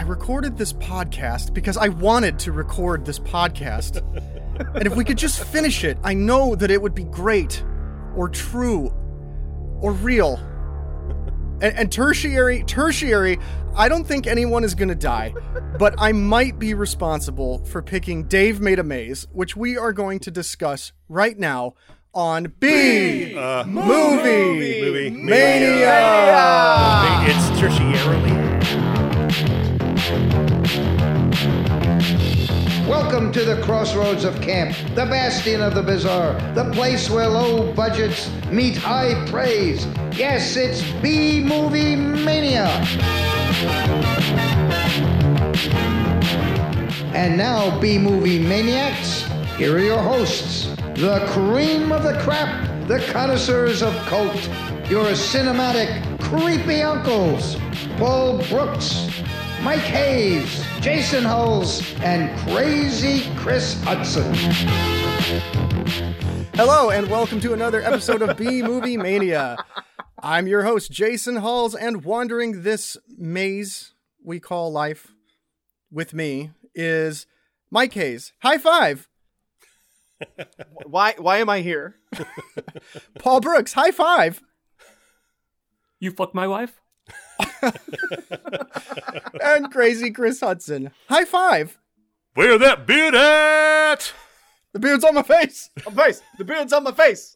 recorded this podcast because I wanted to record this podcast. And if we could just finish it, I know that it would be great, or true, or real. And tertiary, I don't think anyone is going to die, but I might be responsible for picking Dave Made a Maze, which we are going to discuss right now on Movie Mania. It's tertiarily. Welcome to the crossroads of camp, the bastion of the bizarre, the place where low budgets meet high praise. Yes, it's B-Movie Mania. And now, B-Movie Maniacs, here are your hosts, the cream of the crap, the connoisseurs of cult, your cinematic creepy uncles, Paul Brooks, Mike Hayes, Jason Hulls, and Crazy Chris Hudson. Hello, and welcome to another episode of B-Movie Mania. I'm your host, Jason Hulls, and wandering this maze we call life with me is Mike Hayes. High five! Why am I here? Paul Brooks. High five! You fuck my wife? And Crazy Chris Hudson. High five! Where that beard at? The beard's on my face! The beard's on my face!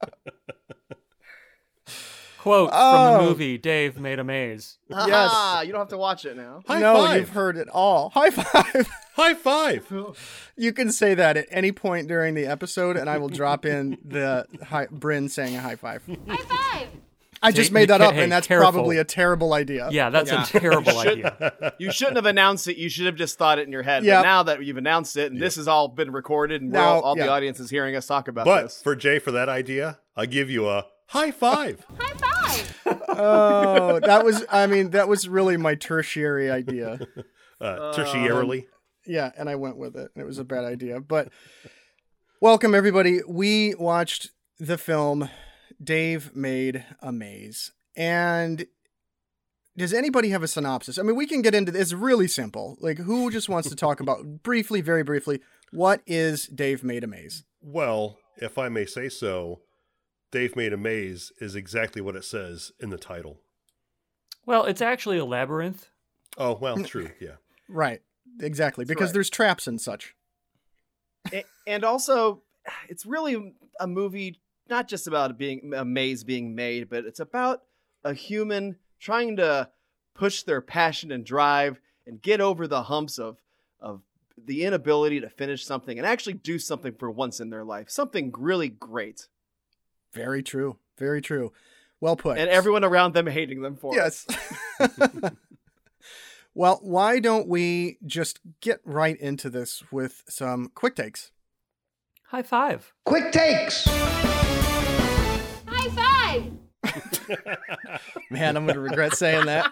Quote from the movie Dave Made a Maze. Yes. You don't have to watch it now. High No, five. you've heard it all. High five! High five. You can say that at any point during the episode, and I will drop in the Bryn saying a high five. High five! I just made that up, Hey, and that's careful. probably a terrible idea. Yeah, that's a terrible idea. You shouldn't have announced it. You should have just thought it in your head. Yep. But now that you've announced it, and this has all been recorded, and Now, all yeah. the audience is hearing us talk about But this. for Jay, for that idea, I'll give you a high five. High five! Oh, that was really my tertiary idea. Tertiarily. Yeah, and I went with it. It was a bad idea. But welcome, everybody. We watched the film Dave Made a Maze. And does anybody have a synopsis? I mean, we can get into this. It's really simple. Like, who just wants to talk about, briefly, very briefly, what is Dave Made a Maze? Well, if I may say so, Dave Made a Maze is exactly what it says in the title. Well, it's actually a labyrinth. Oh, well, true, yeah. Right, exactly, because right. there's traps and such. And also, it's really a movie not just about a maze being made, but it's about a human trying to push their passion and drive and get over the humps of the inability to finish something and actually do something for once in their life. Something really great. Very true, very true. Well put. And everyone around them hating them for it. Yes. Well, why don't we just get right into this with some quick takes? High five. Quick takes. High five! Man, I'm going to regret saying that.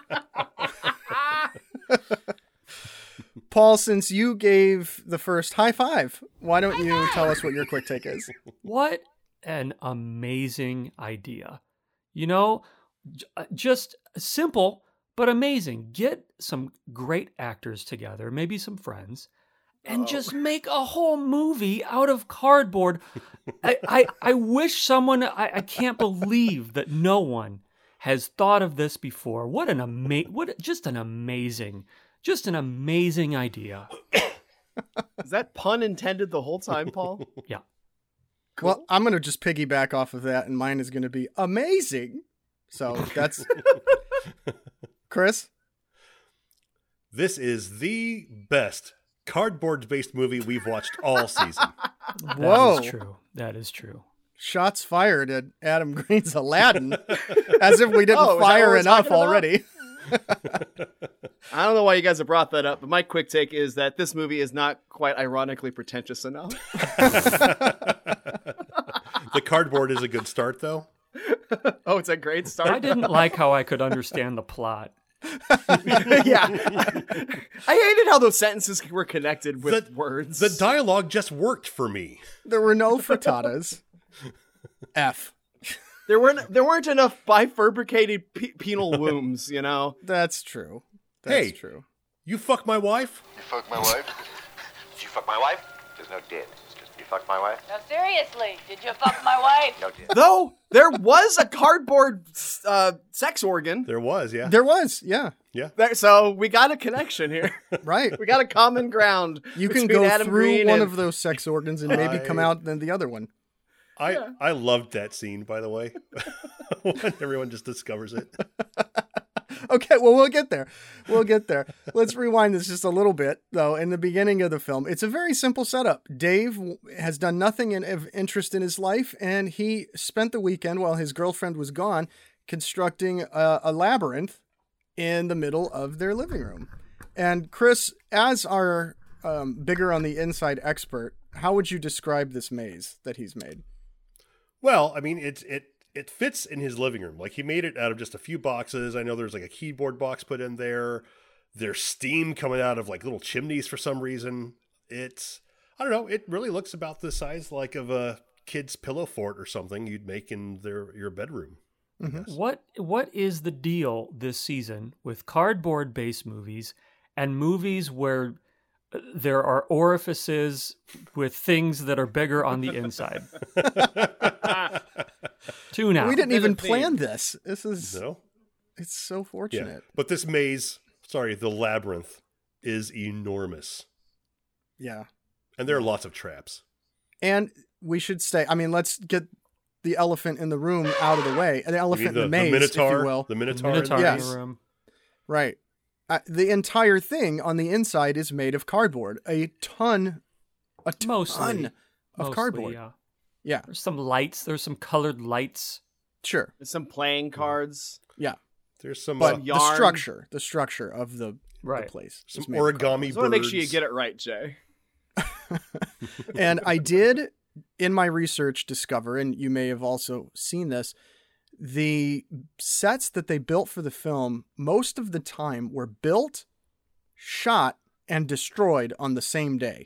Paul, since you gave the first high five, why don't you tell us what your quick take is? What an amazing idea. You know, just simple, but amazing. Get some great actors together, maybe some friends, and just make a whole movie out of cardboard. I wish someone, I can't believe that no one has thought of this before. What an amazing idea. Is that pun intended the whole time, Paul? Yeah. Well, I'm going to just piggyback off of that, and mine is going to be amazing. So that's... Chris? This is the best cardboard-based movie we've watched all season. Whoa. That is true. That is true. Shots fired at Adam Green's Aladdin, as if we didn't Oh, is that what fire we're enough talking about? already. I don't know why you guys have brought that up, but my quick take is that this movie is not quite ironically pretentious enough. The cardboard is a good start, though. Oh, it's a great I start. didn't like how I could understand the plot. Yeah. I hated how those sentences were connected with words. The dialogue just worked for me. There were no frittatas. F. There weren't enough bifurcated penal wombs, you know. That's true. That's Hey. true. You fuck my wife? You fuck my wife? Did you fuck my wife? There's no did. It's just, you fuck my wife? No, seriously. Did you fuck my wife? No did. Though there was a cardboard sex organ. There was, yeah. There was, yeah. So we got a connection here. Right. We got a common ground. You can between go Adam through Green one and- of those sex organs and maybe come out than the other one. I loved that scene, by the way. When everyone just discovers it. Okay, well, we'll get there. Let's rewind this just a little bit, though. In the beginning of the film, it's a very simple setup. Dave has done nothing of interest in his life, and he spent the weekend while his girlfriend was gone constructing a labyrinth in the middle of their living room. And Chris, as our bigger on the inside expert, how would you describe this maze that he's made? Well, I mean, it fits in his living room. Like, he made it out of just a few boxes. I know there's like a keyboard box put in there. There's steam coming out of like little chimneys for some reason. I don't know. It really looks about the size like of a kid's pillow fort or something you'd make in your bedroom. Mm-hmm. What is the deal this season with cardboard-based movies and movies where there are orifices with things that are bigger on the inside? Tune out. We didn't even Bit of plan theme. this. It's so Yeah. fortunate. But this maze, the labyrinth, is enormous. Yeah. And there are lots of traps. And we should stay. I mean, let's get the elephant in the room out of the way. The You elephant mean in the maze, Minotaur, if you will. The Minotaur. Minotaur in the in Yes. the room. Right. The entire thing on the inside is made of cardboard. A ton Mostly of cardboard. Yeah. Yeah, There's some lights. There's some colored lights. sure. Some playing cards. Yeah. There's some But the yarn. structure of the Right. place. some is made of origami cardboard. I just want to make sure you get it right, Jay. And I did, in my research, discover, and you may have also seen this, the sets that they built for the film, most of the time were built, shot, and destroyed on the same day.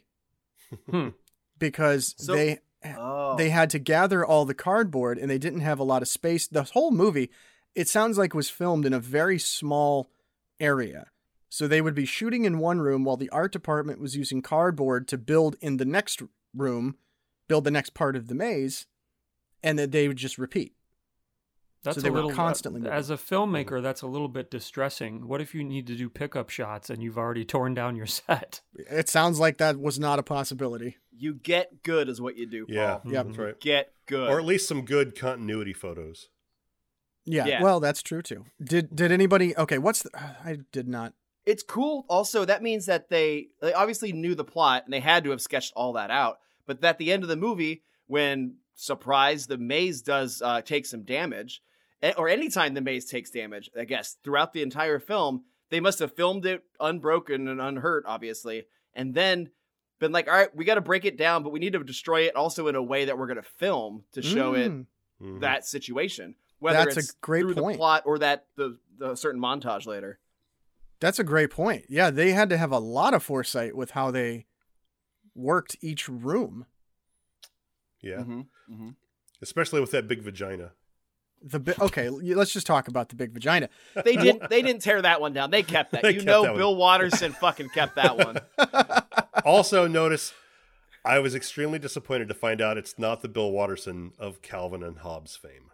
Because So- they had to gather all the cardboard and they didn't have a lot of space. The whole movie, it sounds like, was filmed in a very small area. So they would be shooting in one room while the art department was using cardboard to build in the next room, build the next part of the maze, and then they would just repeat. That's So they a were little constantly moving. as a filmmaker, that's a little bit distressing. What if you need to do pickup shots and you've already torn down your set? It sounds like that was not a possibility. You get good is what you do, Paul. Yeah, Yep. that's right. Get good. Or at least some good continuity photos. Yeah, Yeah. well, that's true too. Did anybody? Okay, I did not. It's cool. Also, that means that they obviously knew the plot and they had to have sketched all that out. But at the end of the movie, when surprise, the maze does take some damage, or anytime the maze takes damage, I guess throughout the entire film, they must have filmed it unbroken and unhurt, obviously, and then been like, all right, we got to break it down, but we need to destroy it also in a way that we're going to film to show it Mhm. that situation. Whether That's a it's great through point. the plot or that the certain montage later. That's a great point. Yeah, they had to have a lot of foresight with how they worked each room. Yeah. Mm-hmm. Especially with that big vagina. Okay, let's just talk about the big vagina. They didn't tear that one down. They kept that. They You kept know, that one. Bill Watterson fucking kept that one. Also, notice I was extremely disappointed to find out it's not the Bill Watterson of Calvin and Hobbes fame.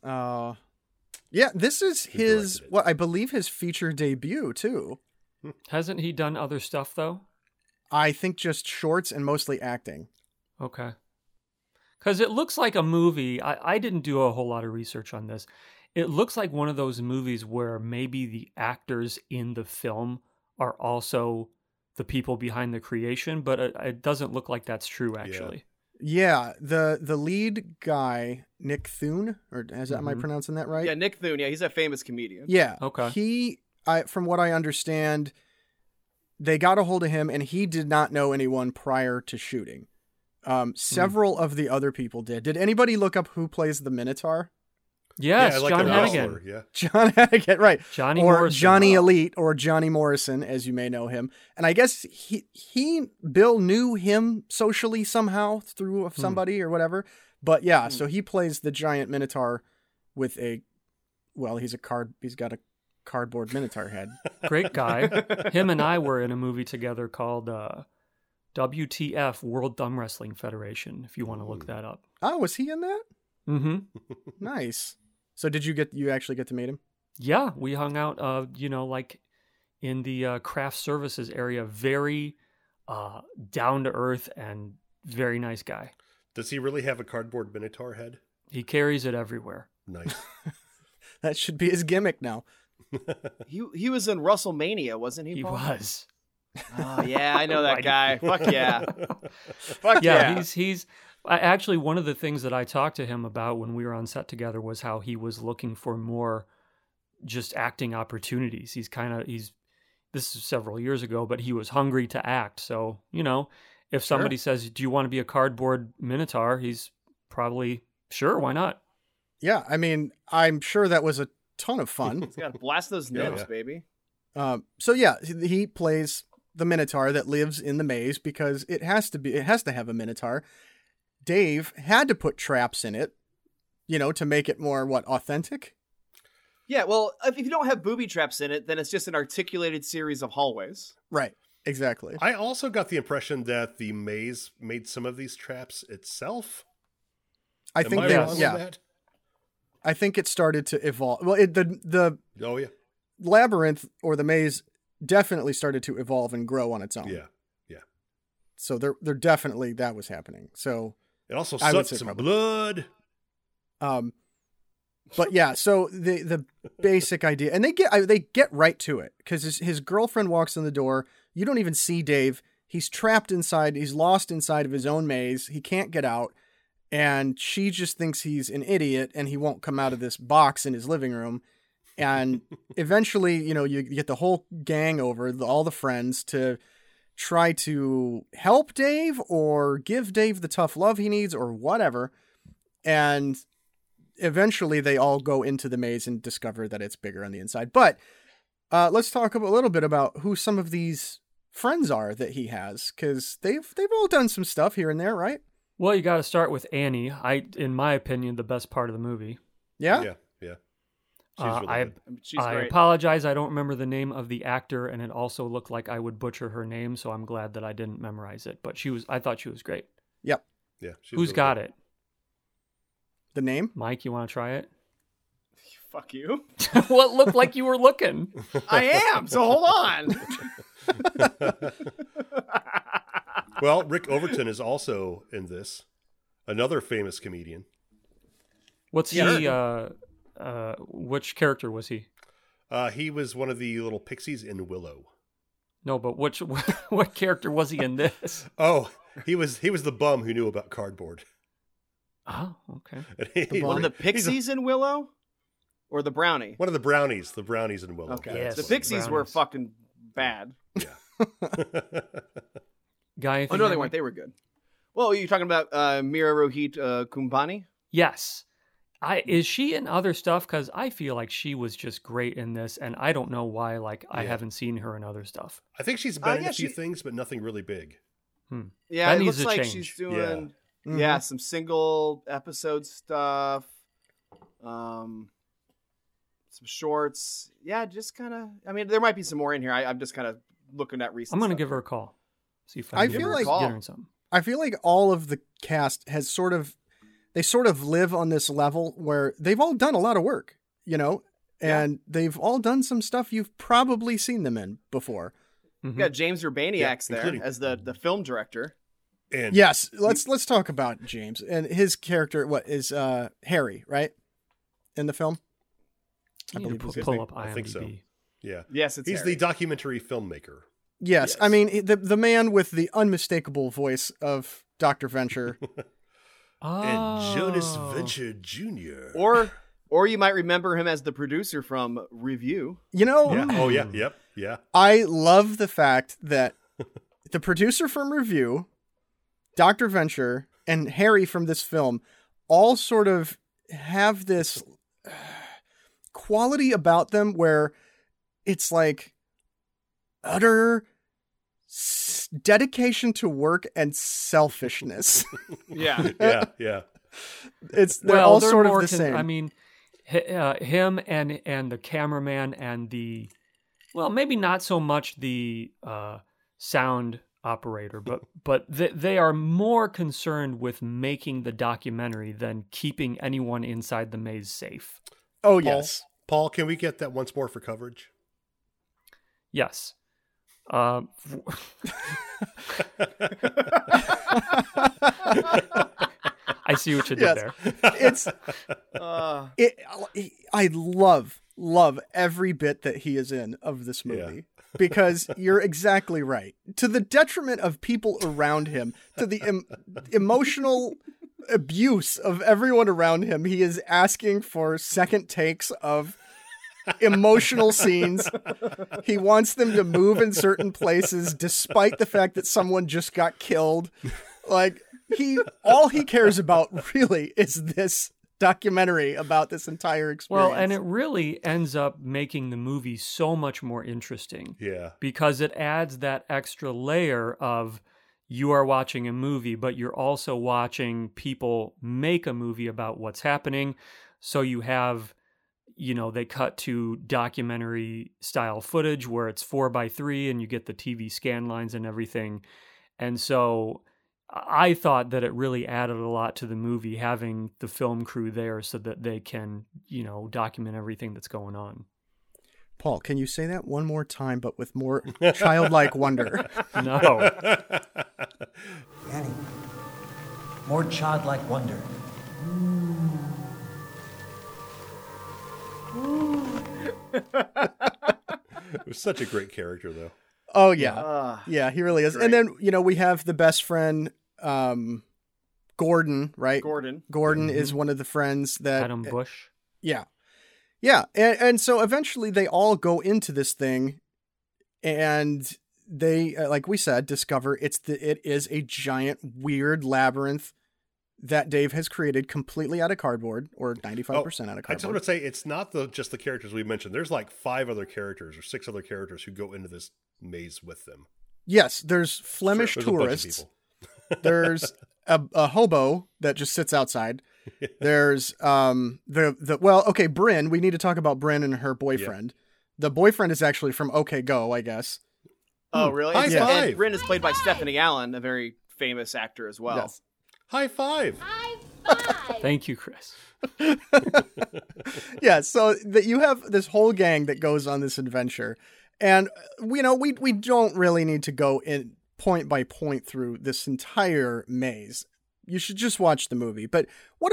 Yeah, this is Who his, directed it? what I believe his feature debut too. Hasn't he done other stuff though? I think just shorts and mostly acting. Okay. Because it looks like a movie. I didn't do a whole lot of research on this. It looks like one of those movies where maybe the actors in the film are also the people behind the creation, but it doesn't look like that's true, actually. Yeah, the lead guy, Nick Thune, or am I pronouncing that right? Yeah, Nick Thune. Yeah, he's a famous comedian. Yeah. Okay. From what I understand, they got a hold of him and he did not know anyone prior to shooting. Several of the other people did. Did anybody look up who plays the Minotaur? Yes, like John the Hannigan. wrestler, yeah. John Hannigan, right. Johnny or Morrison. Johnny Elite or Johnny Morrison, as you may know him. And I guess Bill knew him socially somehow through somebody or whatever. But yeah, so he plays the giant Minotaur with he's got a cardboard Minotaur head. Great guy. Him and I were in a movie together called WTF, World Thumb Wrestling Federation, if you want to look that up. Oh, was he in that? Mm-hmm. Nice. So did you actually get to meet him? Yeah, we hung out, like in the craft services area. Very down to earth and very nice guy. Does he really have a cardboard Minotaur head? He carries it everywhere. Nice. That should be his gimmick now. He was in WrestleMania, wasn't he? He Paul? was. Oh yeah, I know that guy. Fuck yeah. Yeah, he's actually one of the things that I talked to him about when we were on set together was how he was looking for more just acting opportunities. This is several years ago, but he was hungry to act. So, if somebody says, "Do you want to be a cardboard Minotaur?" he's probably sure, why not? Yeah, I mean, I'm sure that was a ton of fun. He's got to blast those nibs, baby. So yeah, he plays the Minotaur that lives in the maze because it has to have a Minotaur. Dave had to put traps in it, to make it more authentic. Yeah, well, if you don't have booby traps in it, then it's just an articulated series of hallways. Right. Exactly. I also got the impression that the maze made some of these traps itself. I think I think it started to evolve. Well, the oh yeah, labyrinth or the maze definitely started to evolve and grow on its own. Yeah. So there definitely that was happening. So it also sucked some blood. But yeah, so the basic idea, and they get right to it because his girlfriend walks in the door. You don't even see Dave. He's trapped inside. He's lost inside of his own maze. He can't get out. And she just thinks he's an idiot and he won't come out of this box in his living room. And eventually, you get the whole gang over, all the friends, to try to help Dave or give Dave the tough love he needs or whatever. And eventually they all go into the maze and discover that it's bigger on the inside. But let's talk a little bit about who some of these friends are that he has, because they've all done some stuff here and there, right? Well, you got to start with Annie. In my opinion, the best part of the movie. Yeah. Yeah. She's I great. apologize. I don't remember the name of the actor, and it also looked like I would butcher her name, so I'm glad that I didn't memorize it. But I thought she was great. Yep. Yeah. Who's got it? The name? Mike, you want to try it? Fuck you. What looked like you were looking? I am. So hold on. Well, Rick Overton is also in this. Another famous comedian. What's he? Which character was he? He was one of the little pixies in Willow. No, but what character was he in this? Oh, he was the bum who knew about cardboard. Oh, okay. One of the pixies in Willow? Or the brownie? One of the brownies. The brownies in Willow. Okay. Yes, the pixies were brownies. fucking bad. Yeah. Guy? Oh, no, they weren't. They were good. Well, you're talking about Mira Rohit Kumbhani? Yes. Is she in other stuff? Because I feel like she was just great in this, and I don't know why. I haven't seen her in other stuff. I think she's been in a few things, but nothing really big. Yeah, That it needs looks to like change. she's doing some single episode stuff, some shorts. Yeah, just kind of. I mean, there might be some more in here. I'm just kind of looking at recent. I'm gonna stuff. give her a call. See if I can feel get like- her in something. I feel like all of the cast has sort of live on this level where they've all done a lot of work, and they've all done some stuff you've probably seen them in before. You got James Urbaniak's there including- as the film director. And Yes, let's talk about James and his character. What is Harry, right? In the film? I need to believe pull up IMDb. I think so. Yeah. Yes, it's He's Harry. the documentary filmmaker. Yes, I mean the man with the unmistakable voice of Dr. Venture. And Jonas Oh. Venture Jr. Or you might remember him as the producer from Review. Yeah. Oh, yeah. Yep. Yeah. I love the fact that the producer from Review, Dr. Venture, and Harry from this film all sort of have this quality about them where it's like utter dedication to work and selfishness. Yeah. Yeah. Yeah. They're all sort of more the same. I mean, him and the cameraman and maybe not so much the sound operator, but they are more concerned with making the documentary than keeping anyone inside the maze safe. Oh, yes. Paul, can we get that once more for coverage? Yes. I see what you did there. It's I love every bit that he is in of this movie. Because you're exactly right. To the detriment of people around him, to the emotional abuse of everyone around him, he is asking for second takes of emotional scenes. He wants them to move in certain places, despite the fact that someone just got killed. Like, all he cares about really is this documentary about this entire experience. Well, and it really ends up making the movie so much more interesting. Yeah. Because it adds that extra layer of you are watching a movie, but you're also watching people make a movie about what's happening. So you have, they cut to documentary style footage where it's 4:3 and you get the TV scan lines and everything. And so I thought that it really added a lot to the movie having the film crew there so that they can, document everything that's going on. Paul, can you say that one more time, but with more childlike wonder? No. Annie, more childlike wonder. It was such a great character, though. Oh, yeah. Yeah, he really is. Great. And then, we have the best friend, Gordon, right? Gordon is one of the friends that... Adam Bush. Yeah. Yeah. And so eventually they all go into this thing and they, like we said, discover it is a giant, weird labyrinth that Dave has created completely out of cardboard, or 95% out of cardboard. I just want to say, it's not just the characters we mentioned. There's like 5 other characters or 6 other characters who go into this maze with them. Yes, there's Flemish tourists. There's a hobo that just sits outside. There's Bryn. We need to talk about Bryn and her boyfriend. Yeah. The boyfriend is actually from OK Go, I guess. Oh, really? High five. And Bryn is played by Stephanie Allen, a very famous actor as well. Yes. High five. High five. Thank you, Chris. Yeah, so that you have this whole gang that goes on this adventure, and we don't really need to go in point by point through this entire maze. You should just watch the movie. But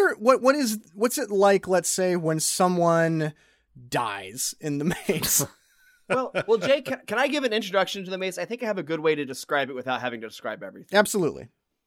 what's it like, let's say, when someone dies in the maze? Well, Jay, can I give an introduction to the maze? I think I have a good way to describe it without having to describe everything. Absolutely.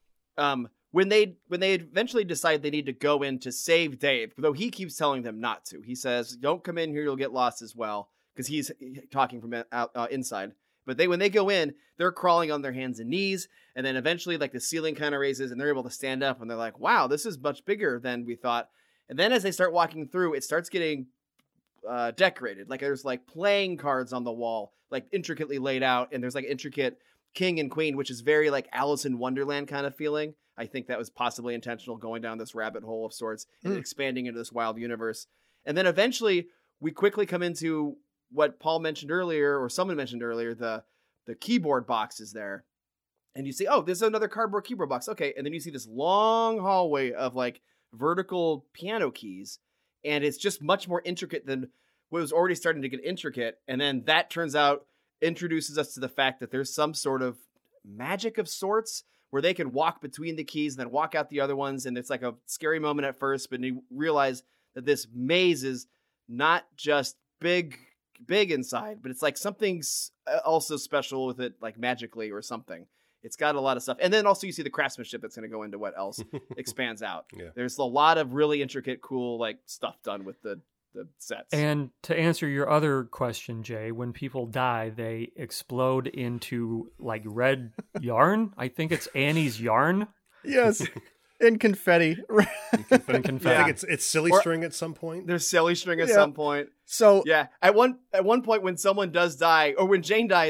When they eventually decide they need to go in to save Dave, though he keeps telling them not to. He says, "Don't come in here; you'll get lost as well," because he's talking from inside. But when they go in, they're crawling on their hands and knees, and then eventually, like, the ceiling kind of raises, and they're able to stand up, and they're like, "Wow, this is much bigger than we thought." And then as they start walking through, it starts getting decorated. Like, there's like playing cards on the wall, like intricately laid out, and there's like intricate king and queen, which is very like Alice in Wonderland kind of feeling. I think that was possibly intentional, going down this rabbit hole of sorts and expanding into this wild universe. And then eventually we quickly come into what Paul mentioned earlier, or someone mentioned earlier, the keyboard box is there. And you see, oh, there's another cardboard keyboard box. Okay. And then you see this long hallway of like vertical piano keys. And it's just much more intricate than what was already starting to get intricate. And then that turns out introduces us to the fact that there's some sort of magic of sorts where they can walk between the keys and then walk out the other ones. And it's like a scary moment at first, but you realize that this maze is not just big inside, but it's like something's also special with it, like magically or something. It's got a lot of stuff. And then also you see the craftsmanship that's going to go into what else expands out. Yeah. There's a lot of really intricate, cool, like, stuff done with the sets. And to answer your other question, Jay, when people die, they explode into like red yarn. I think it's Annie's yarn. Yes. In confetti. I think it's silly string at some point. There's silly string at some point. So yeah, at one point when someone does die, or when Jane dies,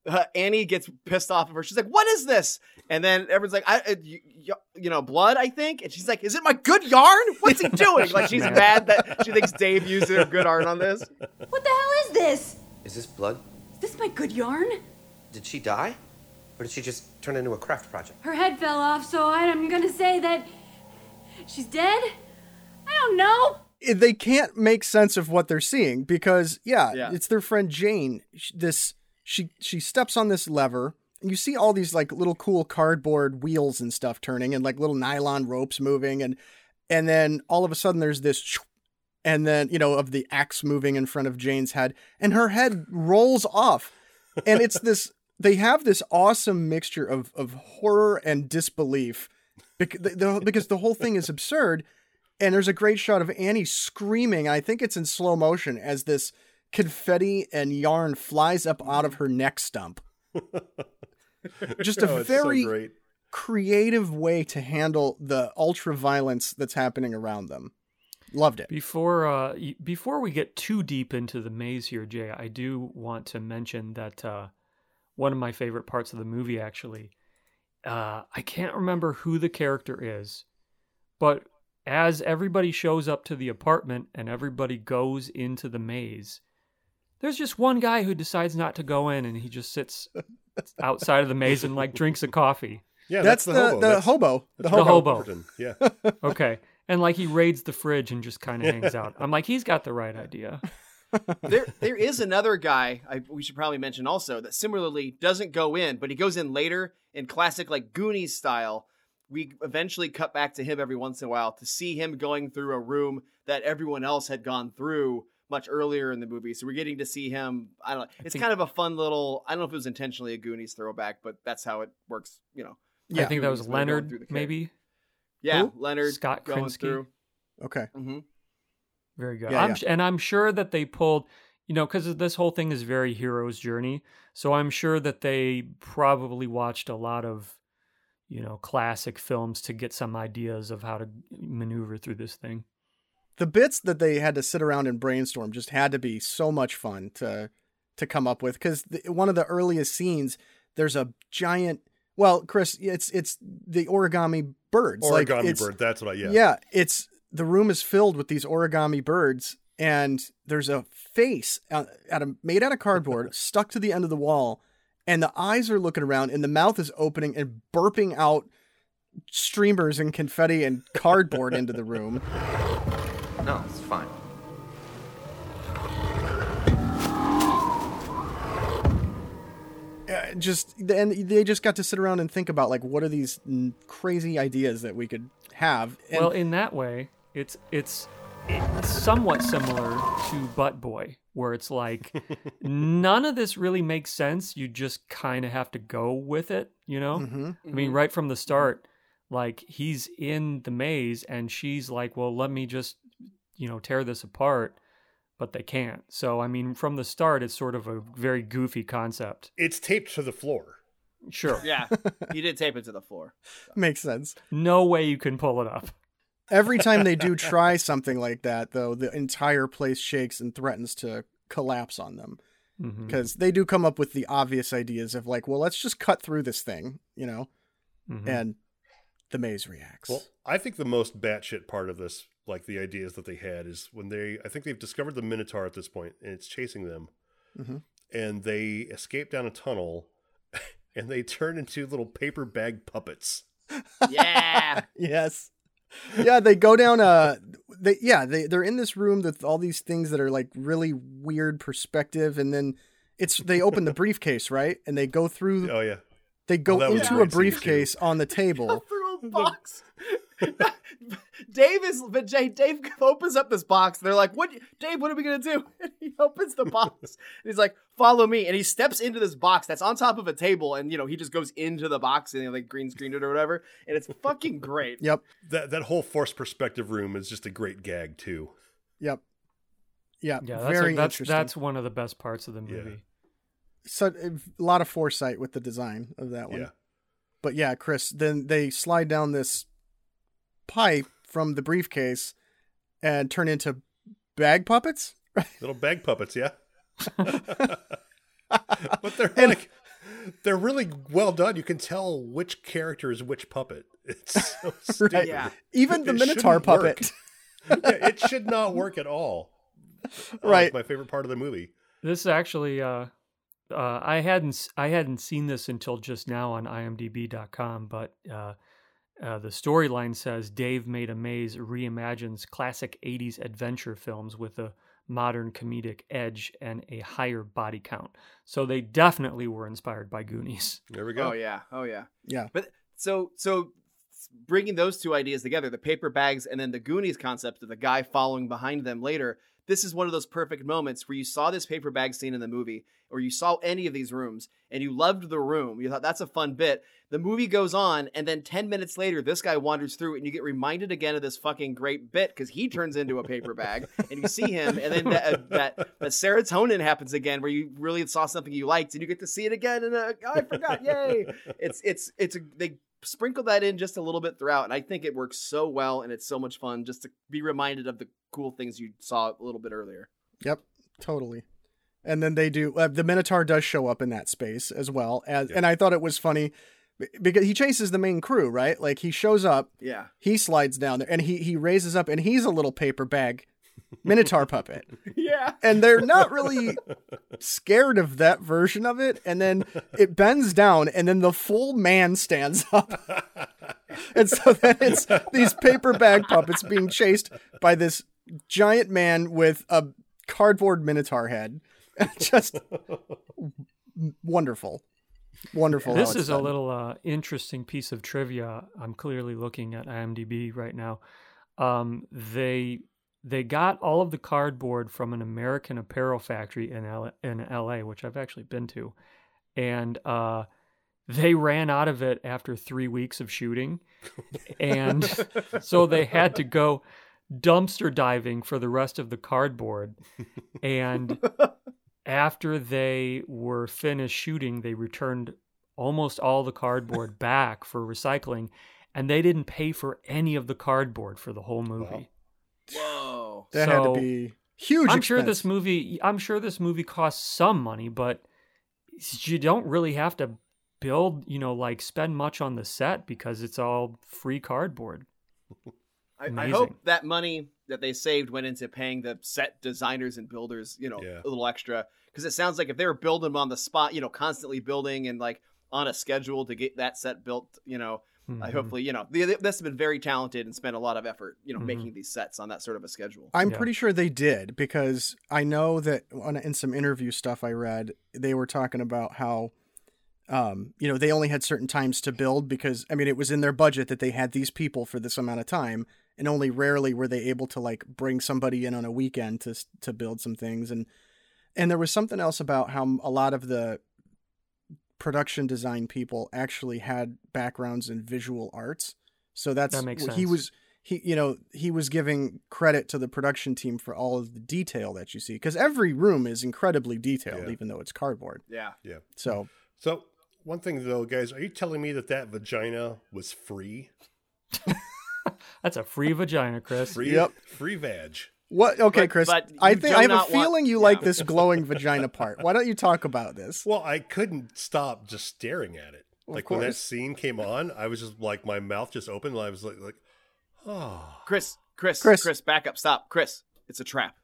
Annie gets pissed off of her. She's like, "What is this?" And then everyone's like, blood, I think." And she's like, "Is it my good yarn? What's he doing?" Like, she's mad that she thinks Dave used her good yarn on this. What the hell is this? Is this blood? Is this my good yarn? Did she die? Or did she just turn into a craft project? Her head fell off, so I'm gonna say that she's dead? I don't know. They can't make sense of what they're seeing because, it's their friend Jane. She steps on this lever, and you see all these like little cool cardboard wheels and stuff turning, and like little nylon ropes moving, and then all of a sudden there's this, and then of the axe moving in front of Jane's head, and her head rolls off, and it's this. They have this awesome mixture of horror and disbelief because the whole thing is absurd, and there's a great shot of Annie screaming. I think it's in slow motion as this confetti and yarn flies up out of her neck stump. Just a very creative way to handle the ultra violence that's happening around them. Loved it. Before we get too deep into the maze here, Jay, I do want to mention that one of my favorite parts of the movie, actually, I can't remember who the character is, but as everybody shows up to the apartment and everybody goes into the maze, there's just one guy who decides not to go in, and he just sits outside of the maze and like drinks a coffee. Yeah, that's the hobo. The hobo. Yeah. Okay. And like he raids the fridge and just kind of hangs out. I'm like, he's got the right idea. There is another guy we should probably mention also that similarly doesn't go in, but he goes in later in classic like Goonies style. We eventually cut back to him every once in a while to see him going through a room that everyone else had gone through much earlier in the movie. So we're getting to see him. I don't know. It's kind of a fun little, I don't know if it was intentionally a Goonies throwback, but that's how it works, Yeah, I think that was Leonard, maybe. Yeah, Who? Leonard Scott going Krinsky. through. Okay. Mm-hmm. Very good. Yeah, And I'm sure that they pulled, because this whole thing is very hero's journey. So I'm sure that they probably watched a lot of, classic films to get some ideas of how to maneuver through this thing. The bits that they had to sit around and brainstorm just had to be so much fun to come up with. Because one of the earliest scenes, there's a giant. Well, Chris, it's the origami birds. Bird. That's what Yeah, the room is filled with these origami birds, and there's a face made out of cardboard stuck to the end of the wall, and the eyes are looking around, and the mouth is opening and burping out streamers and confetti and cardboard into the room. No, it's fine. And they just got to sit around and think about like what are these crazy ideas that we could have. And well, in that way, it's somewhat similar to Butt Boy, where it's like none of this really makes sense. You just kind of have to go with it, Mm-hmm. I mean, right from the start, like he's in the maze and she's like, well, let me just, tear this apart. But they can't. So, I mean, from the start, it's sort of a very goofy concept. It's taped to the floor. Sure. Yeah, he did tape it to the floor. Makes sense. No way you can pull it up. Every time they do try something like that, though, the entire place shakes and threatens to collapse on them. Because they do come up with the obvious ideas of like, well, let's just cut through this thing, and the maze reacts. Well, I think the most batshit part of this, like the ideas that they had, is when I think they've discovered the Minotaur at this point, and it's chasing them, and they escape down a tunnel, and they turn into little paper bag puppets. Yeah. Yes. Yeah, they go down they're in this room with all these things that are like really weird perspective, and then they open the briefcase, right? And they go through Oh yeah. They go that was a into a great scene, briefcase on the table. Through a box. Dave opens up this box. They're like, "What, Dave? What are we gonna do?" And he opens the box. And he's like, "Follow me." And he steps into this box that's on top of a table, and he just goes into the box and like green screened it or whatever. And it's fucking great. Yep. That whole forced perspective room is just a great gag too. Yep. Yeah. Yeah, very interesting. interesting. That's one of the best parts of the movie. Yeah. So a lot of foresight with the design of that one. Yeah. But yeah, Chris, then they slide down this pipe from the briefcase and turn into bag puppets. Little bag puppets, yeah. But they're they're really well done. You can tell which character is which puppet. It's so stupid. Right. Yeah. Even the It Minotaur shouldn't work. puppet. Yeah, it should not work at all. Right. It's my favorite part of the movie. This is actually, I hadn't seen this until just now on IMDb.com, but the storyline says Dave Made a Maze reimagines classic 80s adventure films with a modern comedic edge and a higher body count. So they definitely were inspired by Goonies. There we go. Oh yeah. Yeah. But so bringing those two ideas together, the paper bags and then the Goonies concept of the guy following behind them later, this is one of those perfect moments where you saw this paper bag scene in the movie, or you saw any of these rooms, and you loved the room. You thought, that's a fun bit. The movie goes on, and then 10 minutes later, this guy wanders through, and you get reminded again of this fucking great bit, because he turns into a paper bag, and you see him, and then that serotonin happens again, where you really saw something you liked, and you get to see it again, and I forgot, yay! They sprinkle that in just a little bit throughout, and I think it works so well, and it's so much fun just to be reminded of the cool things you saw a little bit earlier. Yep, totally. And then they do, the Minotaur does show up in that space as well. And I thought it was funny because he chases the main crew, right? Like he shows up, Yeah. he slides down there, and he raises up, and he's a little paper bag Minotaur puppet. Yeah. And they're not really scared of that version of it. And then it bends down, and then the full man stands up. And so then it's these paper bag puppets being chased by this giant man with a cardboard Minotaur head. Just wonderful. Wonderful. This is a little interesting piece of trivia. I'm clearly looking at IMDb right now. They got all of the cardboard from an American apparel factory in LA, which I've actually been to. And they ran out of it after 3 weeks of shooting. And so they had to go dumpster diving for the rest of the cardboard. And after they were finished shooting, they returned almost all the cardboard back for recycling. And they didn't pay for any of the cardboard for the whole movie. Whoa. That had to be huge. I'm expense. sure this movie costs some money, but you don't really have to build, like spend much on the set because it's all free cardboard. I hope that money that they saved went into paying the set designers and builders, a little extra. Because it sounds like if they were building them on the spot, constantly building and like on a schedule to get that set built, I hopefully, this has been very talented and spent a lot of effort, making these sets on that sort of a schedule. I'm pretty sure they did, because I know that in some interview stuff I read, they were talking about how, they only had certain times to build because, it was in their budget that they had these people for this amount of time, and only rarely were they able to like bring somebody in on a weekend to build some things. And there was something else about how a lot of the production design people actually had backgrounds in visual arts. So that makes sense. He was giving credit to the production team for all of the detail that you see, because every room is incredibly detailed, even though it's cardboard. Yeah. So one thing though, guys, are you telling me that vagina was free? That's a free vagina, Chris. Free vag. What? Okay, Chris. I have a feeling you like this Yeah. glowing vagina part. Why don't you talk about this? Well, I couldn't stop just staring at it. Of Like when that course. scene came on, I was just like, my mouth just opened, and I was like, oh. Chris, back up, stop. Chris, it's a trap.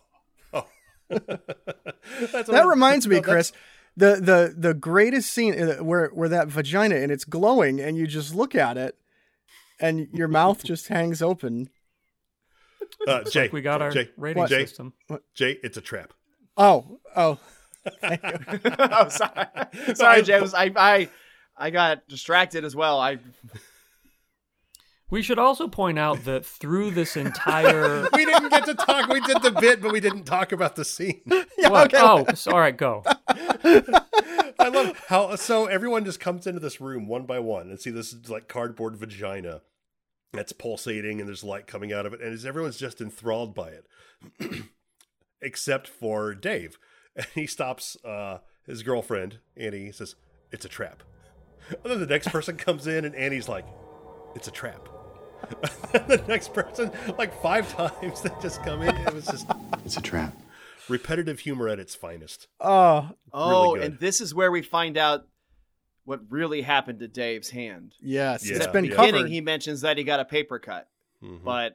That reminds me, Chris, the greatest scene where that vagina and it's glowing and you just look at it and your mouth just hangs open. Jay, we got our rating system. Jay, it's a trap. Oh. Thank you. Oh, sorry, James. I got distracted as well. We should also point out that through this entire... We didn't get to talk. We did the bit, but we didn't talk about the scene. What? Okay. Oh, all right, go. I love how... So everyone just comes into this room one by one and see this like cardboard vagina that's pulsating and there's light coming out of it. And everyone's just enthralled by it. Except for Dave. And he stops his girlfriend, Annie, says, "It's a trap." And then the next person comes in and Annie's like, "It's a trap." The next person, like 5 times they just come in. It was just... It's a trap. Repetitive humor at its finest. Oh, really good. And this is where we find out what really happened to Dave's hand. Yes, Yeah, it's been At the beginning, covered. he mentions that he got a paper cut, Mhm. but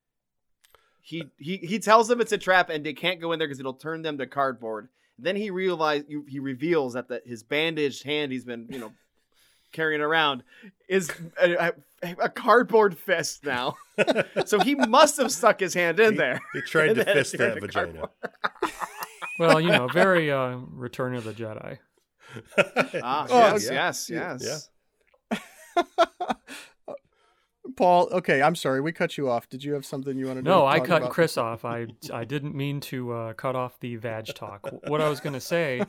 he tells them it's a trap and they can't go in there because it'll turn them to cardboard. Then he reveals that his bandaged hand he's been carrying around is a cardboard fist now. So he must have stuck his hand in there. He tried And to then it fist turned that to vagina. Well, very Return of the Jedi. Yes. Yeah. Paul, okay, I'm sorry, we cut you off. Did you have something you wanted to No, I talk cut about? Chris off. I didn't mean to cut off the vag talk. What I was going to say,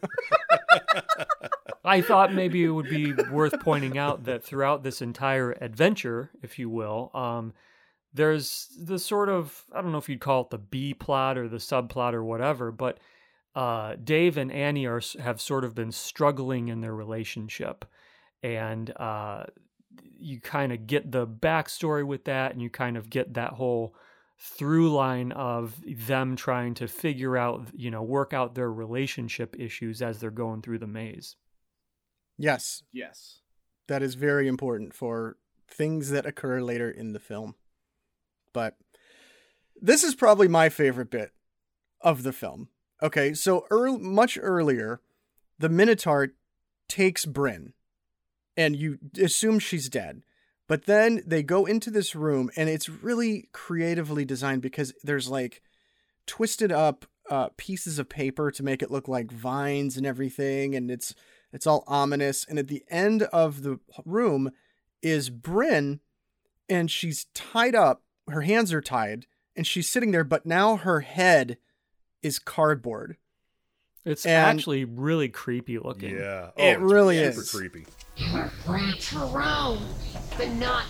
I thought maybe it would be worth pointing out that throughout this entire adventure, if you will, there's the sort of, I don't know if you'd call it the B plot or the subplot or whatever, but Dave and Annie have sort of been struggling in their relationship. And you kind of get the backstory with that, and you kind of get that whole through line of them trying to figure out, work out their relationship issues as they're going through the maze. Yes, Yes. that is very important for things that occur later in the film. But this is probably my favorite bit of the film. Okay, so much earlier, the Minotaur takes Bryn, and you assume she's dead. But then they go into this room, and it's really creatively designed because there's like twisted up pieces of paper to make it look like vines and everything, and it's all ominous. And at the end of the room is Bryn, and she's tied up. Her hands are tied, and she's sitting there, but now her head is cardboard. It's And- actually really creepy looking. Yeah. It it's really super is. creepy. Reach around, but not.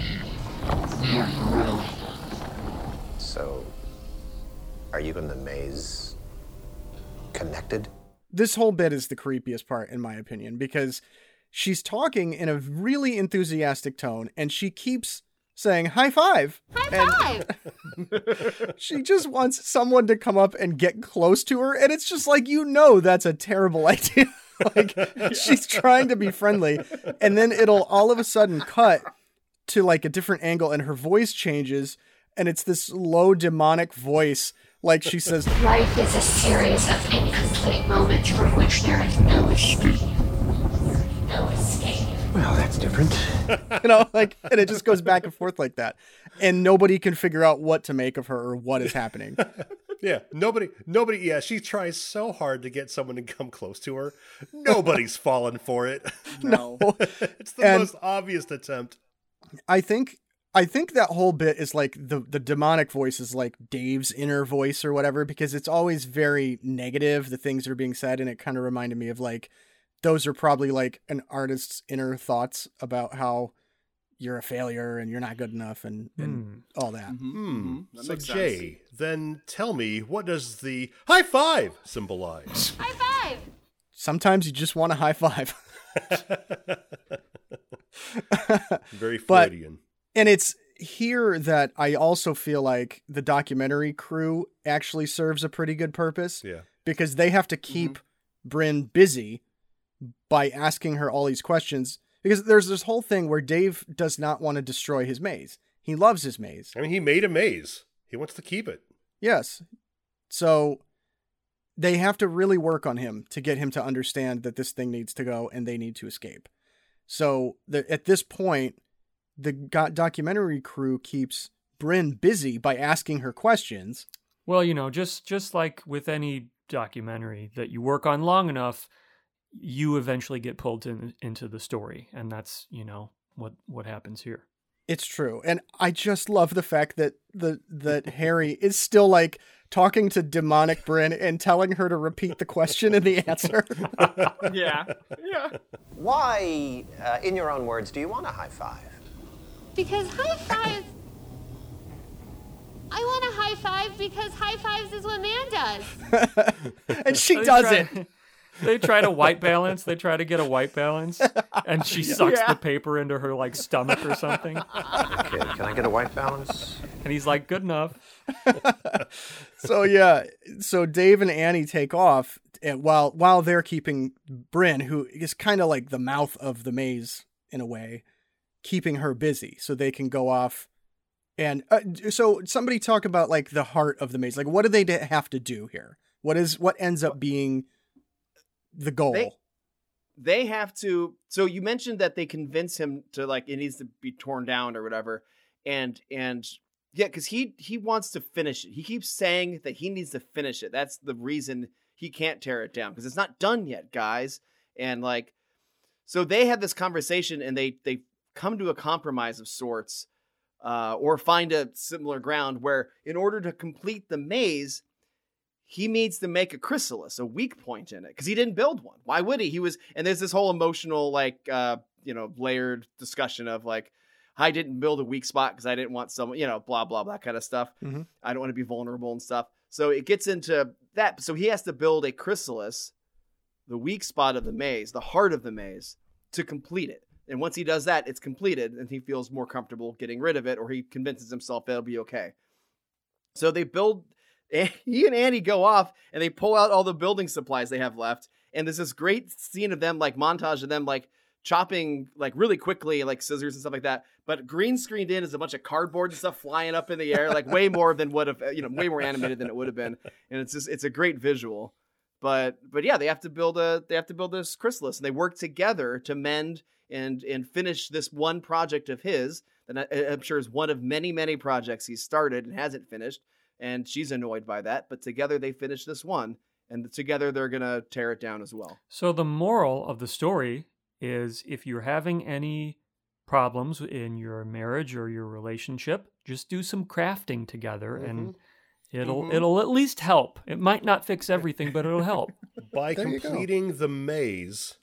So, are you and the maze connected? This whole bit is the creepiest part, in my opinion, because she's talking in a really enthusiastic tone, and she keeps saying, "High five!" High five! She just wants someone to come up and get close to her, and it's just like, that's a terrible idea. Like, she's trying to be friendly, and then it'll all of a sudden cut to like a different angle, and her voice changes, and it's this low demonic voice, like she says, Life is a series of incomplete moments from which there is no escape. No escape. Well, that's different. and it just goes back and forth like that, and nobody can figure out what to make of her or what is happening. Yeah, nobody, yeah, she tries so hard to get someone to come close to her. Nobody's fallen for it. No. It's the And- most obvious attempt. I think that whole bit is like the demonic voice is like Dave's inner voice or whatever, because it's always very negative, the things that are being said, and it kind of reminded me of like, those are probably like an artist's inner thoughts about how you're a failure and you're not good enough and all that. That So makes Jay, sense. then tell me, what does the high five symbolize? High five! Sometimes you just want a high five. Very But- Freudian. And it's here that I also feel like the documentary crew actually serves a pretty good purpose. Yeah. Because they have to keep Bryn busy by asking her all these questions. Because there's this whole thing where Dave does not want to destroy his maze. He loves his maze. I mean, he made a maze. He wants to keep it. Yes. So they have to really work on him to get him to understand that this thing needs to go and they need to escape. So at this point, the documentary crew keeps Bryn busy by asking her questions. Well, just like with any documentary that you work on long enough, you eventually get pulled into the story, and that's what happens here. It's true. And I just love the fact that that Harry is still like talking to demonic Bryn and telling her to repeat the question and the answer. Yeah. Why, in your own words, do you want a high five? Because high five. I want a high five because high fives is what man does. And she I was doesn't. They try to white balance. They try to get a white balance, and she sucks the paper into her like stomach or something. Okay, can I get a white balance? And he's like, "Good enough." So Dave and Annie take off, and while they're keeping Bryn, who is kind of like the mouth of the maze in a way, keeping her busy so they can go off. And so somebody talk about like the heart of the maze. Like, what do they have to do here? What ends up being the goal? They have to. So you mentioned that they convince him to like it needs to be torn down or whatever, and yeah, because he wants to finish it. He keeps saying that he needs to finish it. That's the reason he can't tear it down, because it's not done yet, guys. And like, so they have this conversation and they come to a compromise of sorts, or find a similar ground where in order to complete the maze, he needs to make a chrysalis, a weak point in it, because he didn't build one. Why would he? And there's this whole emotional, like, layered discussion of like, I didn't build a weak spot because I didn't want someone, blah, blah, blah kind of stuff. Mm-hmm. I don't want to be vulnerable and stuff. So it gets into that. So he has to build a chrysalis, the weak spot of the maze, the heart of the maze, to complete it. And once he does that, it's completed and he feels more comfortable getting rid of it, or he convinces himself that'll be okay. So they build... He and Annie go off and they pull out all the building supplies they have left. And there's this great scene of them, like montage of them, like chopping like really quickly, like scissors and stuff like that. But green screened in is a bunch of cardboard and stuff flying up in the air, like way more than would have, way more animated than it would have been. And it's a great visual. But yeah, they have to build this chrysalis, and they work together to mend and finish this one project of his that I'm sure is one of many, many projects he's started and hasn't finished. And she's annoyed by that, but together they finish this one, and together they're going to tear it down as well. So the moral of the story is, if you're having any problems in your marriage or your relationship, just do some crafting together, and it'll at least help. It might not fix everything, but it'll help. By completing the maze,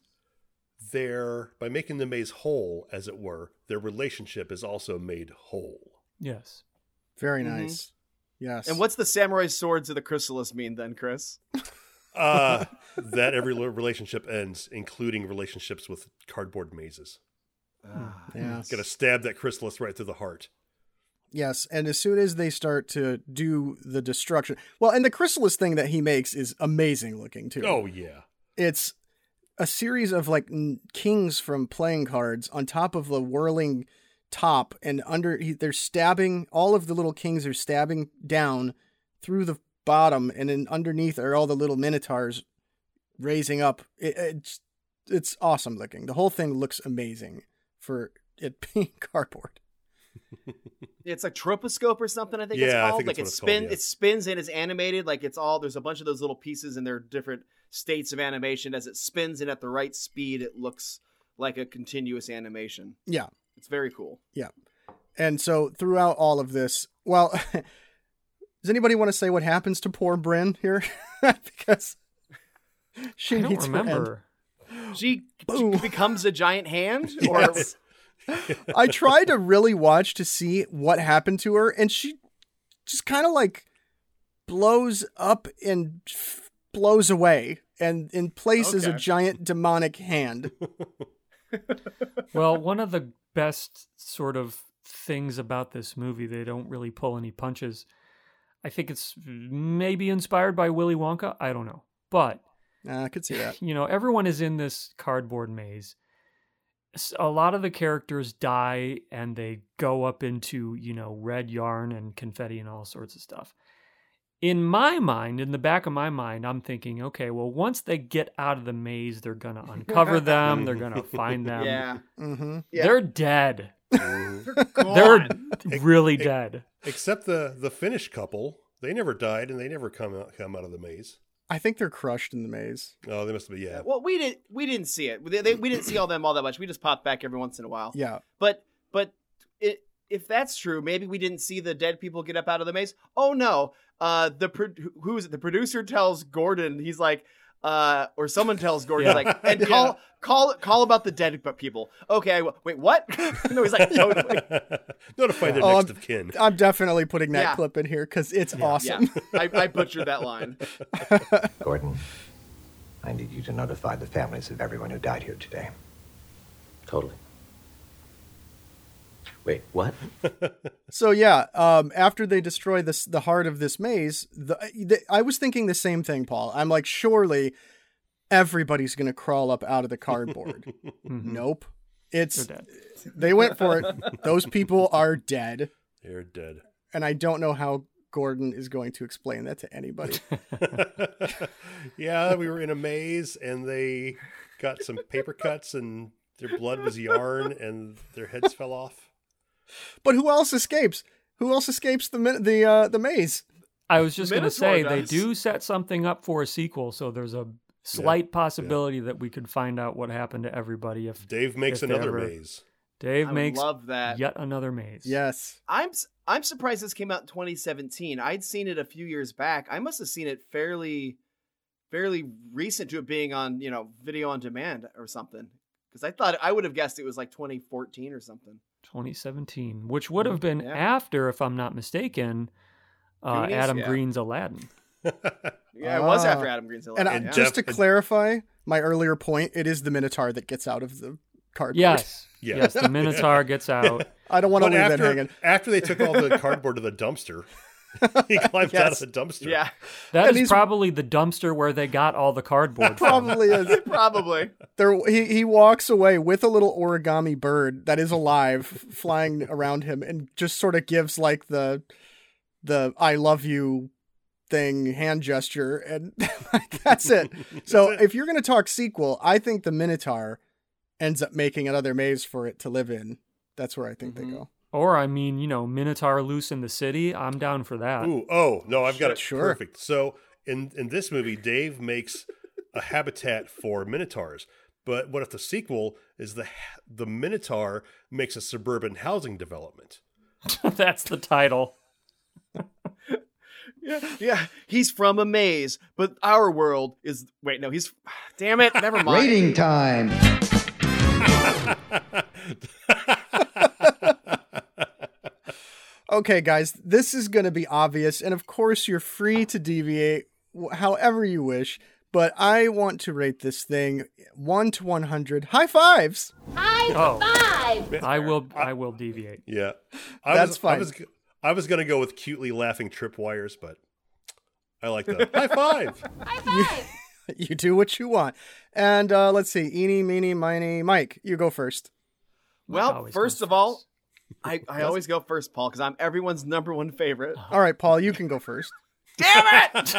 by making the maze whole, as it were, their relationship is also made whole. Yes. Very nice. Yes. And what's the samurai swords of the chrysalis mean then, Chris? That every relationship ends, including relationships with cardboard mazes. Yeah. Gonna stab that chrysalis right through the heart. Yes, and as soon as they start to do the destruction... Well, and the chrysalis thing that he makes is amazing looking, too. Oh, yeah. It's a series of, like, kings from playing cards on top of the whirling... top, and they're stabbing, all of the little kings are stabbing down through the bottom, and then underneath are all the little minotaurs raising up. It's awesome looking. The whole thing looks amazing for it being cardboard. It's like troposcope or something, I think it's called. I think like it spins and it's animated. Like there's a bunch of those little pieces and they're different states of animation. As it spins and at the right speed, it looks like a continuous animation. Yeah. It's very cool. Yeah. And so throughout all of this, well, does anybody want to say what happens to poor Bryn here? Because she needs to end. She becomes a giant hand? Yes. I tried to really watch to see what happened to her, and she just kind of like blows up and blows away, and in place is a giant demonic hand. Well, one of the best sort of things about this movie, they don't really pull any punches. I think it's maybe inspired by Willy Wonka. I don't know. But I could see that. Everyone is in this cardboard maze. A lot of the characters die and they go up into, red yarn and confetti and all sorts of stuff. In my mind, in the back of my mind, I'm thinking, okay, well, once they get out of the maze, they're going to uncover them. They're going to find them. Yeah. Mm-hmm. They're dead. They're really dead. Except the Finnish couple. They never died and they never come out of the maze. I think they're crushed in the maze. Oh, they must be, yeah. Well, we didn't see it. We didn't see all them all that much. We just popped back every once in a while. Yeah. But if that's true, maybe we didn't see the dead people get up out of the maze. Oh no. Who is it? The producer tells Gordon, he's like, or someone tells Gordon, like, and call about the dead people. Okay, wait, what? No, he's like, totally. Notify their next of kin. I'm definitely putting that clip in here because it's awesome. Yeah. I butchered that line. Gordon, I need you to notify the families of everyone who died here today. Totally. Wait, what? So yeah, after they destroy the heart of this maze, I was thinking the same thing, Paul. I'm like, surely everybody's going to crawl up out of the cardboard. Nope. They went for it. Those people are dead. They're dead. And I don't know how Gordon is going to explain that to anybody. Yeah, we were in a maze and they got some paper cuts and their blood was yarn and their heads fell off. But who else escapes? Who else escapes the maze? I was just going to say, does. they do set something up for a sequel, so there's a slight possibility that we could find out what happened to everybody if Dave makes another maze. Dave makes love that. yet another maze. Yes. I'm surprised this came out in 2017. I'd seen it a few years back. I must have seen it fairly recent to it being on, video on demand or something. Because I would have guessed it was like 2014 or something. 2017, which would have been after, if I'm not mistaken, Goonies? Adam Green's Aladdin. Yeah, it was after Adam Green's Aladdin. And just to clarify my earlier point, it is the Minotaur that gets out of the cardboard. Yes, the Minotaur gets out. I don't want to leave that hanging. After they took all the cardboard to the dumpster, he climbs out of the dumpster. Yeah. That is probably the dumpster where they got all the cardboard from. Probably is. Probably. He walks away with a little origami bird that is alive flying around him and just sort of gives like the I love you thing hand gesture, and that's it. So if you're going to talk sequel, I think the Minotaur ends up making another maze for it to live in. That's where I think they go. Or, I mean, Minotaur loose in the city. I'm down for that. No, I've got it perfect. So in this movie, Dave makes a habitat for Minotaurs. But what if the sequel is the Minotaur makes a suburban housing development? That's the title. Yeah, he's from a maze, but our world is... Wait, no, he's... Damn it, never mind. Rating time. Okay, guys, this is going to be obvious, and of course you're free to deviate however you wish, but I want to rate this thing 1 to 100. High fives! High five! I will deviate. Yeah. That's fine. I was going to go with cutely laughing tripwires, but I like the high five. High five! You do what you want. And let's see. Eeny, meeny, miny. Mike, you go first. Well, first of all, I always go first, Paul, because I'm everyone's number one favorite. All right, Paul, you can go first. Damn it!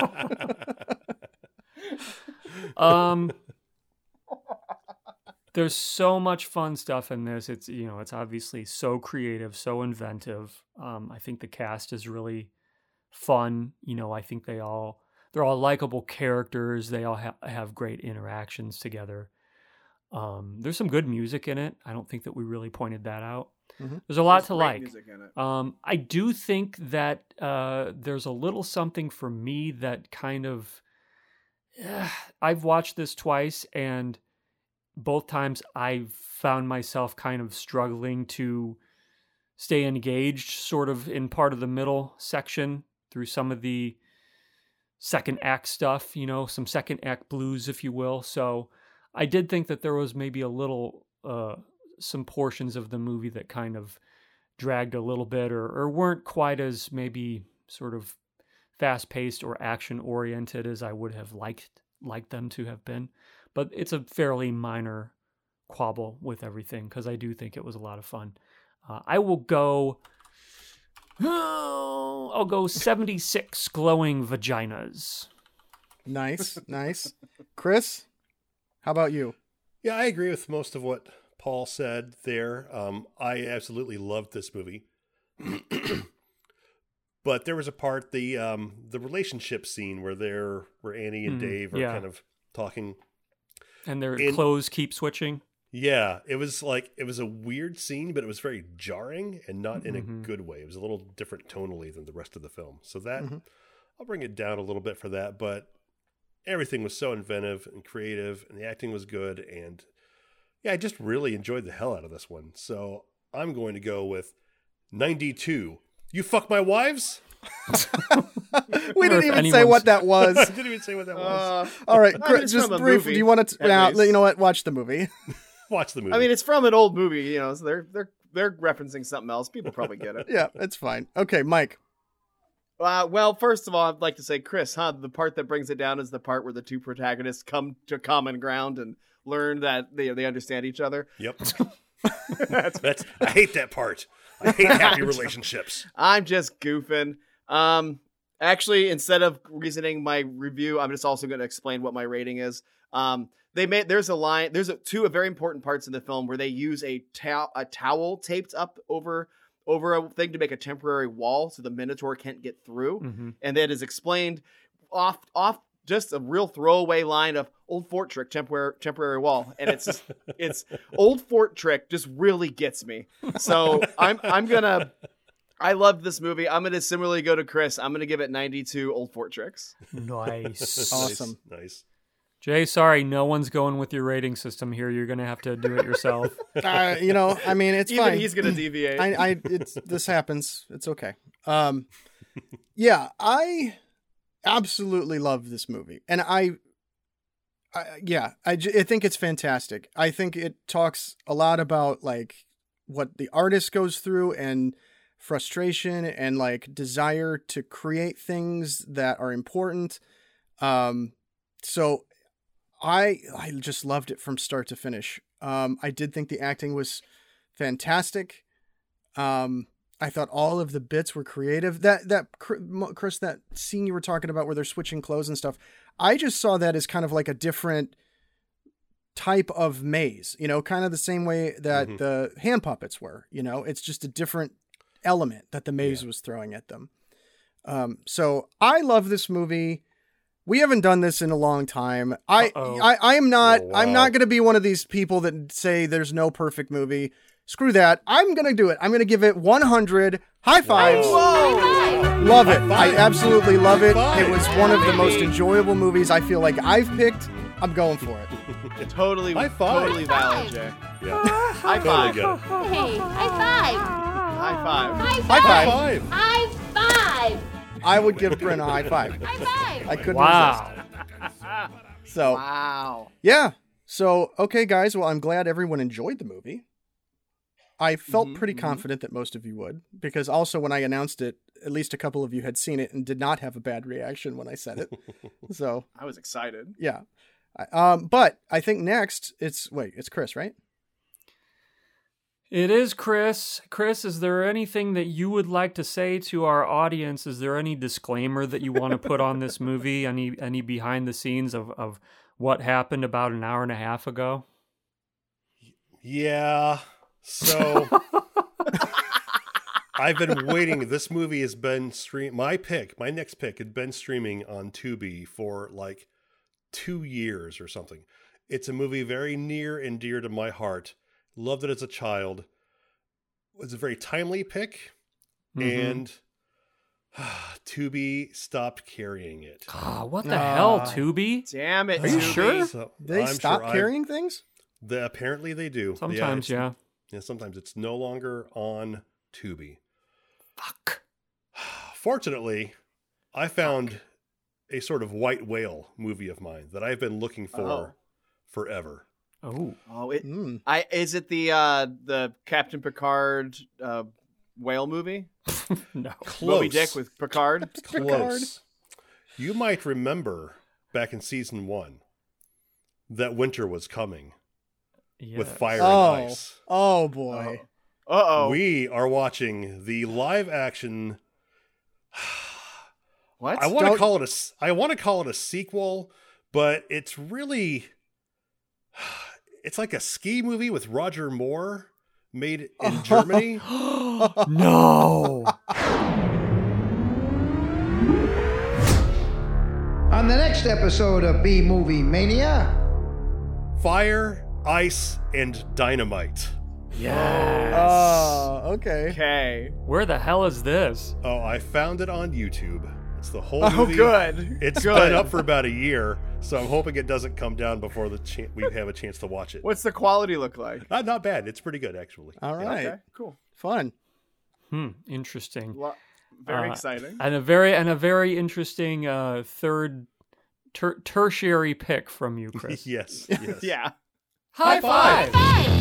There's so much fun stuff in this. It's it's obviously so creative, so inventive. I think the cast is really fun. I think they're all likable characters. They all have great interactions together. There's some good music in it. I don't think that we really pointed that out. Mm-hmm. There's a lot to like. Music in it. I do think that there's a little something for me that kind of... I've watched this twice, and both times I've found myself kind of struggling to stay engaged sort of in part of the middle section through some of the second act stuff, some second act blues, if you will. So I did think that there was maybe a little... some portions of the movie that kind of dragged a little bit or weren't quite as maybe sort of fast-paced or action-oriented as I would have liked them to have been. But it's a fairly minor quabble with everything because I do think it was a lot of fun. I will go... I'll go 76 glowing vaginas. Nice. Chris, how about you? Yeah, I agree with most of what Paul said there. I absolutely loved this movie. But there was a part, the relationship scene where Annie and Dave are kind of talking. And their clothes keep switching. Yeah, it was a weird scene, but it was very jarring and not in a good way. It was a little different tonally than the rest of the film. So that, I'll bring it down a little bit for that, but everything was so inventive and creative and the acting was good. And yeah, I just really enjoyed the hell out of this one. So I'm going to go with 92. You fuck my wives? We didn't even say what that was. I didn't even say what that was. All right, I mean, it's just from a brief. movie, Do you want to? at Now, least. you know what? Watch the movie. Watch the movie. I mean, it's from an old movie, you know, so they're referencing something else. People probably get it. Yeah, it's fine. Okay, Mike. Well, first of all, I'd like to say, Chris, the part that brings it down is the part where the two protagonists come to common ground and learn that they understand each other. Yep. That's I hate that part. I hate happy relationships. I'm just goofing. Actually, instead of reasoning my review, I'm just also going to explain what my rating is. There's two very important parts in the film where they use a towel taped up over a thing to make a temporary wall so the Minotaur can't get through. Mm-hmm. And that is explained off just a real throwaway line of old fort trick, temporary wall. And it's old fort trick just really gets me. So I loved this movie. I'm going to similarly go to Chris. I'm going to give it 92 old fort tricks. Nice. Awesome. Nice. Jay, sorry, no one's going with your rating system here. You're going to have to do it yourself. You know, I mean, it's Even fine. he's going to deviate. This happens. It's okay. Yeah, I absolutely love this movie, and I think it's fantastic. I think it talks a lot about like what the artist goes through and frustration and like desire to create things that are important. So I just loved it from start to finish. I did think the acting was fantastic. I thought all of the bits were creative. Chris, that scene you were talking about where they're switching clothes and stuff, I just saw that as kind of like a different type of maze, you know, kind of the same way that the hand puppets were, you know, it's just a different element that the maze was throwing at them. So I love this movie. We haven't done this in a long time. I'm not going to be one of these people that say there's no perfect movie. Screw that. I'm going to do it. I'm going to give it 100 high fives. Whoa. Love it. I absolutely love it. It was one of the most enjoyable movies I feel like I've picked. I'm going for it. Totally valid, Jay. Yeah. High five. Totally get it. Hey, high five. High five. High High five. five. High five. I would give Bryn a high five. High five. I couldn't Wow. resist. So, Wow. yeah. So, okay, guys. Well, I'm glad everyone enjoyed the movie. I felt pretty confident that most of you would, because also when I announced it, at least a couple of you had seen it and did not have a bad reaction when I said it. So I was excited. yeah. But I think next it's Chris, right? It is Chris. Chris, is there anything that you would like to say to our audience? Is there any disclaimer that you want to put on this movie? Any behind the scenes of what happened about an hour and a half ago? Yeah. So I've been waiting. This movie has been my next pick had been streaming on Tubi for like 2 years or something. It's a movie very near and dear to my heart. Loved it as a child. It was a very timely pick, and Tubi stopped carrying it. What the hell, Tubi? Damn it! Are you Tubi. sure? So They I'm stop sure carrying things? apparently they do. Sometimes, yeah. Yeah, sometimes it's no longer on Tubi. Fuck. Fortunately, I found a sort of white whale movie of mine that I've been looking for forever. Oh. Is it the Captain Picard whale movie? No. Close. Moby Dick with Picard? Close. You might remember back in season 1 that winter was coming with fire and ice. Oh boy. Uh-oh. We are watching the live action. What? I want to call it a sequel, but it's really it's like a ski movie with Roger Moore made in Germany. No. On the next episode of B-Movie Mania, Fire, Ice, and Dynamite. Yes. Oh, okay. Okay. Where the hell is this? Oh, I found it on YouTube. It's the whole Oh, movie. good. It's Good. been up for about a year, so I'm hoping it doesn't come down before we have a chance to watch it. What's the quality look like? Not bad. It's pretty good, actually. All right. Okay, cool. Fun. Interesting. Very exciting. And a very interesting third tertiary pick from you, Chris. Yes. Yeah. High five!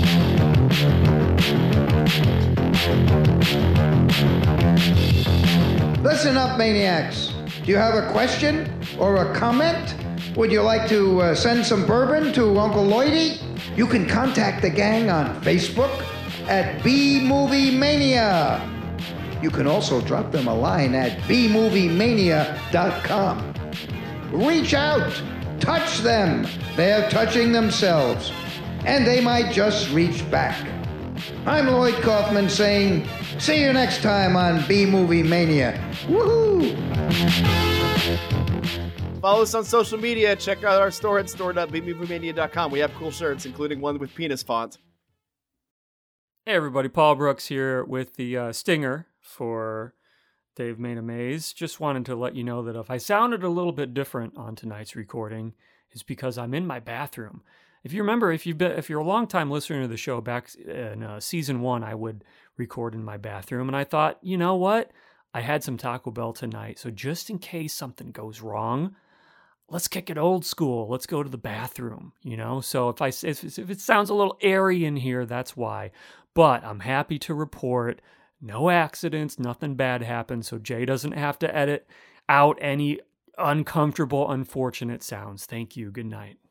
Listen up, maniacs. Do you have a question or a comment? Would you like to send some bourbon to Uncle Lloydie? You can contact the gang on Facebook at B-Movie Mania. You can also drop them a line at bmoviemania.com. Reach out. Touch them. They're touching themselves. And they might just reach back. I'm Lloyd Kaufman saying, see you next time on B-Movie Mania. Woohoo! Follow us on social media. Check out our store at store.bmoviemania.com. We have cool shirts, including one with penis font. Hey everybody, Paul Brooks here with the stinger for They've Made a Maze. Just wanted to let you know that if I sounded a little bit different on tonight's recording, it's because I'm in my bathroom. If you remember, if you're a long-time listener to the show, back in season 1, I would record in my bathroom, and I thought, you know what? I had some Taco Bell tonight, so just in case something goes wrong, let's kick it old school. Let's go to the bathroom, So if it sounds a little airy in here, that's why. But I'm happy to report no accidents, nothing bad happened, so Jay doesn't have to edit out any uncomfortable, unfortunate sounds. Thank you. Good night.